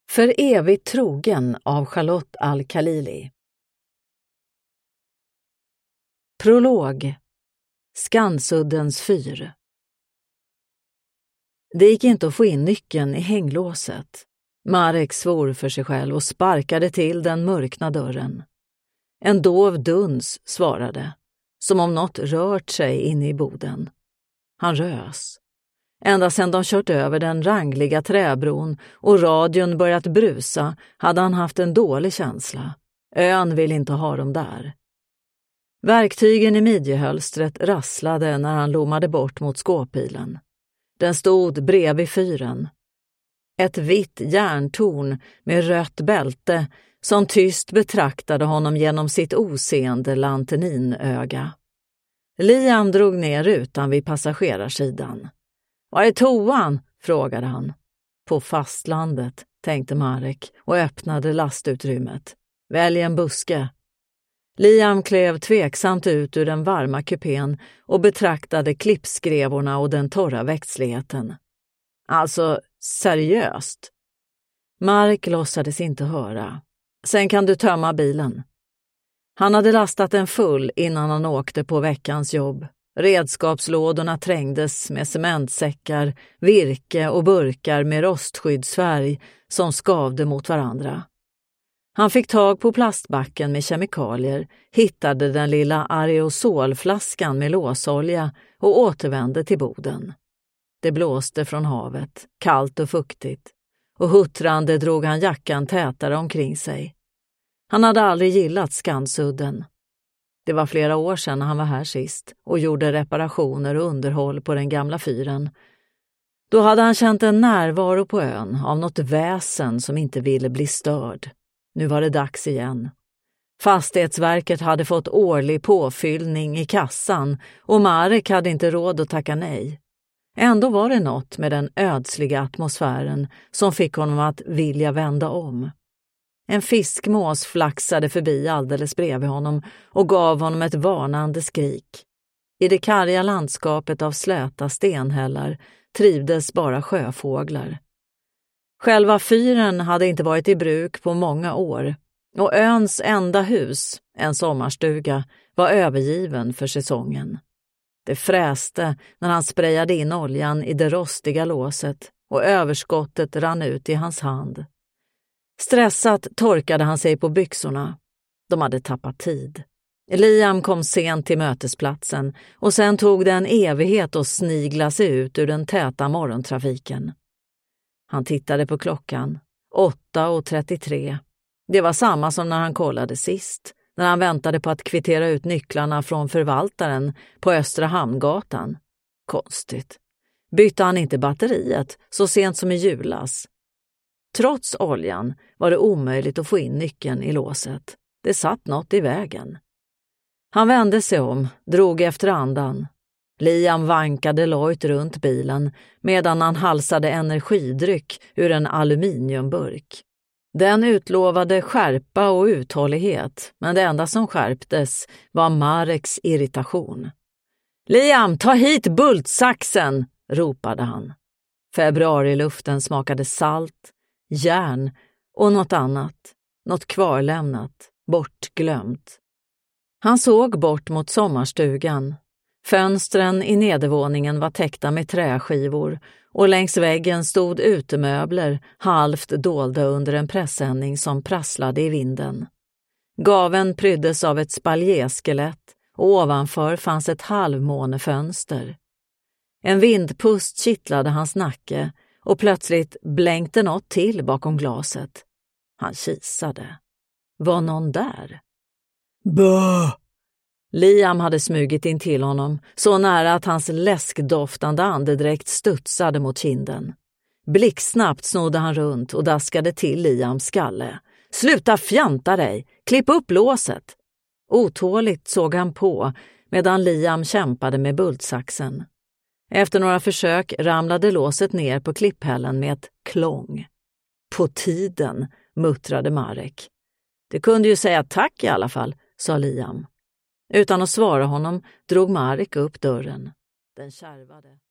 För evigt trogen av Charlotte Al-Khalili. Prolog. Skansuddens fyr. Det gick inte att få in nyckeln i hänglåset. Marek svor för sig själv och sparkade till den mörkna dörren. En dov duns svarade, som om något rört sig inne i boden. Han rös. Ända sedan de kört över den rangliga träbron och radion börjat brusa hade han haft en dålig känsla. Ön vill inte ha dem där. Verktygen i midjehölstret rasslade när han lommade bort mot skåpilen. Den stod bredvid fyren. Ett vitt järntorn med rött bälte som tyst betraktade honom genom sitt oseende lanterninöga. Liam drog ner rutan vid passagerarsidan. Var är toan? Frågade han. På fastlandet, tänkte Marek och öppnade lastutrymmet. Välj en buske. Liam klev tveksamt ut ur den varma kupén och betraktade klippskrevorna och den torra växtligheten. Alltså, seriöst? Marek låtsades inte höra. Sen kan du tömma bilen. Han hade lastat den full innan han åkte på veckans jobb. Redskapslådorna trängdes med cementsäckar, virke och burkar med rostskyddsfärg som skavde mot varandra. Han fick tag på plastbacken med kemikalier, hittade den lilla aerosolflaskan med låsolja och återvände till boden. Det blåste från havet, kallt och fuktigt, och huttrande drog han jackan tätare omkring sig. Han hade aldrig gillat Skansudden. Det var flera år sedan han var här sist och gjorde reparationer och underhåll på den gamla fyren. Då hade han känt en närvaro på ön av något väsen som inte ville bli störd. Nu var det dags igen. Fastighetsverket hade fått årlig påfyllning i kassan och Marek hade inte råd att tacka nej. Ändå var det något med den ödsliga atmosfären som fick honom att vilja vända om. En fiskmås flaxade förbi alldeles bredvid honom och gav honom ett varnande skrik. I det karga landskapet av släta stenhällar trivdes bara sjöfåglar. Själva fyren hade inte varit i bruk på många år och öns enda hus, en sommarstuga, var övergiven för säsongen. Det fräste när han sprayade in oljan i det rostiga låset och överskottet rann ut i hans hand. Stressat torkade han sig på byxorna. De hade tappat tid. Liam kom sent till mötesplatsen och sen tog det en evighet att snigla sig ut ur den täta morgontrafiken. Han tittade på klockan. 8:33. Det var samma som när han kollade sist, när han väntade på att kvittera ut nycklarna från förvaltaren på Östra Hamngatan. Konstigt. Bytte han inte batteriet så sent som i julas? Trots oljan var det omöjligt att få in nyckeln i låset. Det satt något i vägen. Han vände sig om, drog efter andan. Liam vankade lojt runt bilen medan han halsade energidryck ur en aluminiumburk. Den utlovade skärpa och uthållighet, men det enda som skärptes var Mareks irritation. Liam, ta hit bultsaxen, ropade han. Februariluften smakade salt, järn och något annat, något kvarlämnat, bortglömt. Han såg bort mot sommarstugan. Fönstren i nedervåningen var täckta med träskivor och längs väggen stod utemöbler halvt dolda under en pressändning som prasslade i vinden. Gaven pryddes av ett spaljéskelett och ovanför fanns ett halvmånefönster. En vindpust kittlade hans nacke och plötsligt blänkte något till bakom glaset. Han kisade. Var någon där? Bö! Liam hade smugit in till honom, så nära att hans läskdoftande andedräkt studsade mot kinden. Blixtsnabbt snodde han runt och daskade till Liams skalle. Sluta fjanta dig! Klipp upp låset! Otåligt såg han på medan Liam kämpade med bultsaxen. Efter några försök ramlade låset ner på klipphällen med ett klång. På tiden, muttrade Marek. Det kunde ju säga tack i alla fall, sa Liam. Utan att svara honom drog Marek upp dörren. Den kärvade.